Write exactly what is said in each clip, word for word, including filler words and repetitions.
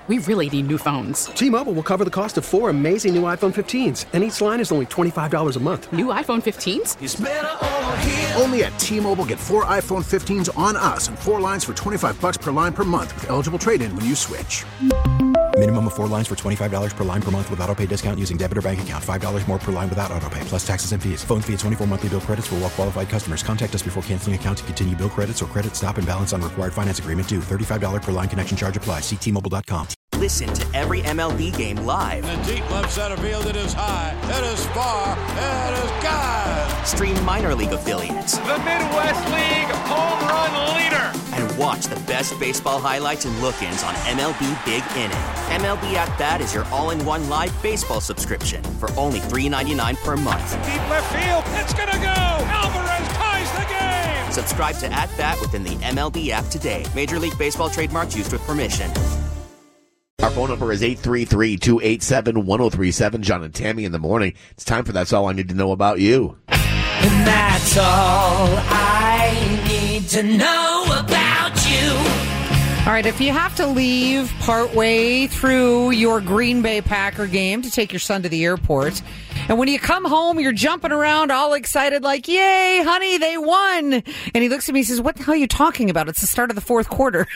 we really need new phones. T-Mobile will cover the cost of four amazing new iPhone fifteens, and each line is only twenty-five dollars a month. New iPhone fifteens? It's better over here. Only at T-Mobile, get four iPhone fifteens on us and four lines for twenty-five dollars per line per month with eligible trade-in when you switch. Minimum of four lines for twenty-five dollars per line per month with autopay discount using debit or bank account. five dollars more per line without autopay, plus taxes and fees. Phone fee at twenty-four monthly bill credits for well-qualified customers. Contact us before canceling account to continue bill credits or credit stop and balance on required finance agreement due. thirty-five dollars per line connection charge applies. See T Mobile dot com. Listen to every M L B game live. In the deep left center field, it is high, it is far, it is gone. Stream minor league affiliates. The Midwest League home run leader. And watch the best baseball highlights and look-ins on M L B Big Inning. M L B At Bat is your all-in-one live baseball subscription for only three dollars and ninety-nine cents per month. Deep left field, it's gonna go. Alvarez ties the game. Subscribe to At Bat within the M L B app today. Major League Baseball trademarks used with permission. Our phone number is eight three three, two eight seven, one oh three seven. John and Tammy in the morning. It's time for That's All I Need to Know About You. And that's all I need to know about you. All right, if you have to leave partway through your Green Bay Packer game to take your son to the airport, and when you come home, you're jumping around all excited like, yay, honey, they won. And he looks at me and says, what the hell are you talking about? It's the start of the fourth quarter.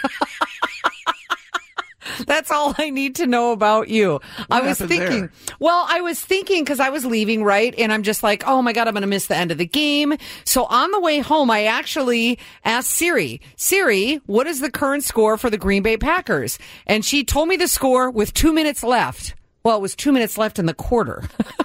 That's all I need to know about you. What I was thinking, there? well, I was thinking because I was leaving, right? And I'm just like, oh my God, I'm going to miss the end of the game. So on the way home, I actually asked Siri, Siri, what is the current score for the Green Bay Packers? And she told me the score with two minutes left. Well, it was two minutes left in the quarter.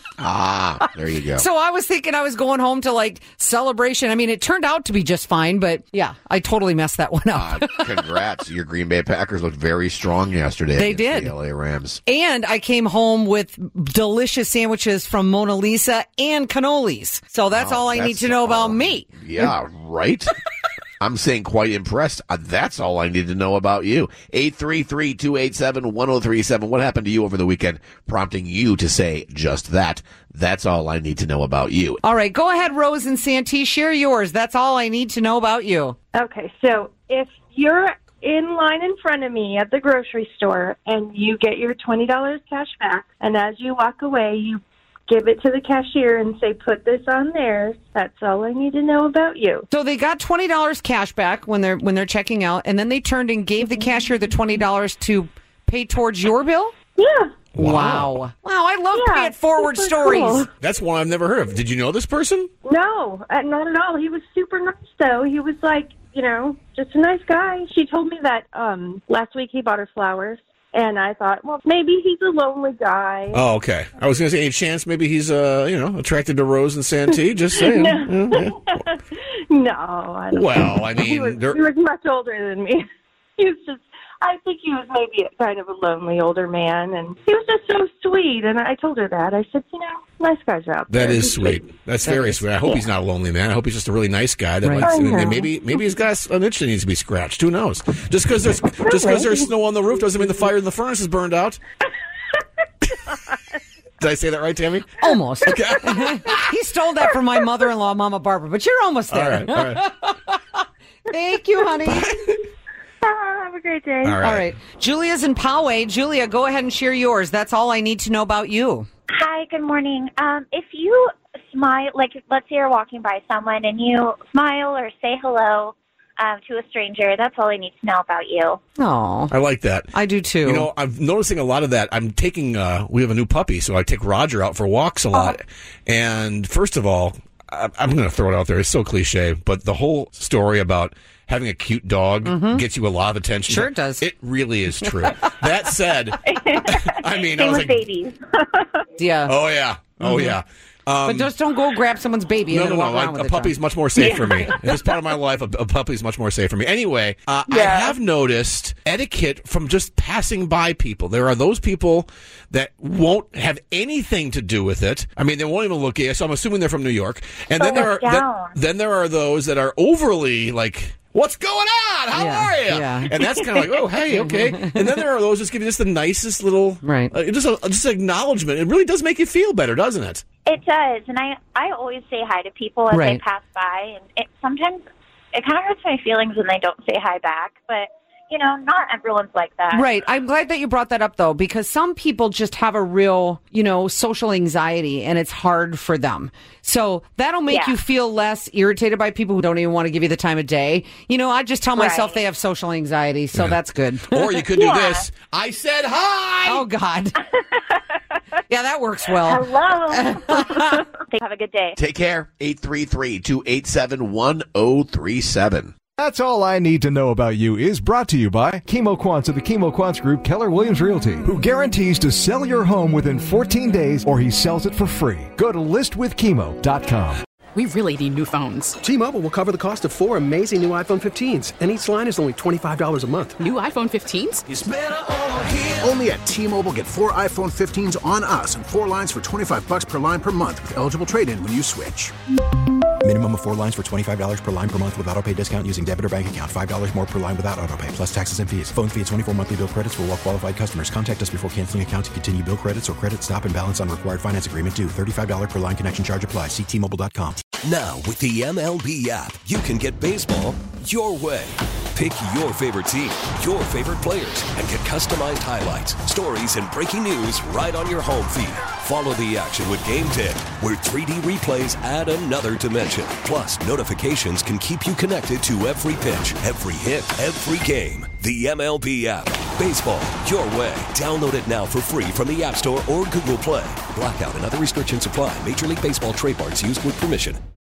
Ah, there you go. So I was thinking I was going home to like celebration. I mean, it turned out to be just fine, but yeah, I totally messed that one up. uh, congrats. Your Green Bay Packers looked very strong yesterday. They against did. The L A Rams. And I came home with delicious sandwiches from Mona Lisa and cannolis. So that's Oh, all I that's need to know about all- me. Yeah, right? I'm saying quite impressed. Uh, that's all I need to know about you. eight three three, two eight seven, one oh three seven. What happened to you over the weekend, prompting you to say just that? That's all I need to know about you. All right, go ahead, Rose and Santee. Share yours. That's all I need to know about you. Okay, so if you're in line in front of me at the grocery store and you get your twenty dollars cash back, and as you walk away, you give it to the cashier and say, put this on there. That's all I need to know about you. So they got twenty dollars cash back when they're when they're checking out, and then they turned and gave the cashier the twenty dollars to pay towards your bill? Yeah. Wow. Wow, I love Yeah, pay it forward super stories. cool. That's one I've never heard of. Did you know this person? No, uh, not at all. He was super nice, though. He was like, you know, just a nice guy. She told me that um, last week he bought her flowers. And I thought, well, maybe he's a lonely guy. Oh, okay. I was going to say, any chance maybe he's, uh, you know, attracted to Rose and Santee? Just saying. No. Yeah, yeah. No, I don't Well, I mean, he was, there- he was much older than me. He was just, I think he was maybe a kind of a lonely older man, and he was just so sweet. And I told her that. I said, you know, nice guys are out there. That is He's sweet. That's very sweet. I hope he's not a lonely man. I hope he's just a really nice guy. That Right. likes, I and know. maybe maybe he's got an itch that needs to be scratched. Who knows? Just because there's just because there's snow on the roof doesn't mean the fire in the furnace is burned out. Did I say that right, Tammy? Almost. Okay. He stole that from my mother-in-law, Mama Barbara, but you're almost All there. right. All right. Thank you, honey. Have a great day. All right. All right. Julia's in Poway. Julia, go ahead and share yours. That's all I need to know about you. Hi, good morning. Um, if you smile, like let's say you're walking by someone and you smile or say hello um, to a stranger, that's all I need to know about you. Oh, I like that. I do too. You know, I'm noticing a lot of that. I'm taking, uh, we have a new puppy, so I take Roger out for walks a lot. And first of all, I- I'm going to throw it out there. It's so cliche, but the whole story about having a cute dog Mhm. gets you a lot of attention. Sure it does. It really is true. That said, I mean, I Same was with like, babies. Yeah. oh yeah, oh Mhm. yeah. Um, But just don't go grab someone's baby no, and then no, walk no. around I, with a it. puppy's John. much more safe Yeah. for me. If it's part of my life, a, a puppy's much more safe for me. Anyway, uh, I Yeah. have noticed etiquette from just passing by people. There are those people that won't have anything to do with it. I mean, they won't even look at you, so I'm assuming they're from New York. And then Oh, there are then, down. then there are those that are overly like, what's going on? How Yeah, are you? yeah. And that's kind of like, oh, hey, okay. And then there are those that just give you just the nicest little, right? Uh, just a, just an acknowledgement. It really does make you feel better, doesn't it? It does, and I I always say hi to people as Right. they pass by, and it sometimes it kind of hurts my feelings when they don't say hi back. But you know, not everyone's like that. Right. I'm glad that you brought that up, though, because some people just have a real, you know, social anxiety, and it's hard for them. So that'll make Yeah. you feel less irritated by people who don't even want to give you the time of day. You know, I just tell myself Right. they have social anxiety, so Yeah. that's good. Or you could do Yeah. this. I said hi. Oh, God. Yeah, that works well. Hello. Have a good day. Take care. eight three three, two eight seven, one oh three seven. That's All I Need to Know About You is brought to you by Chemo Quants of the Chemo Quants Group, Keller Williams Realty, who guarantees to sell your home within fourteen days or he sells it for free. Go to list with chemo dot com. We really need new phones. T-Mobile will cover the cost of four amazing new iPhone fifteens, and each line is only twenty-five dollars a month. New iPhone fifteens? It's better over here. Only at T-Mobile, get four iPhone fifteens on us and four lines for twenty-five bucks per line per month with eligible trade-in when you switch. Minimum of four lines for twenty-five dollars per line per month with autopay discount using debit or bank account. five dollars more per line without autopay, plus taxes and fees. Phone fee at twenty-four monthly bill credits for well-qualified customers. Contact us before canceling account to continue bill credits or credit stop and balance on required finance agreement due. thirty-five dollars per line connection charge applies. See T Mobile dot com. Now, with the M L B app, you can get baseball your way. Pick your favorite team, your favorite players, and get customized highlights, stories, and breaking news right on your home feed. Follow the action with Game Day, where three D replays add another dimension. Plus, notifications can keep you connected to every pitch, every hit, every game. The M L B app. Baseball your way. Download it now for free from the App Store or Google Play. Blackout and other restrictions apply. Major League Baseball trademarks used with permission.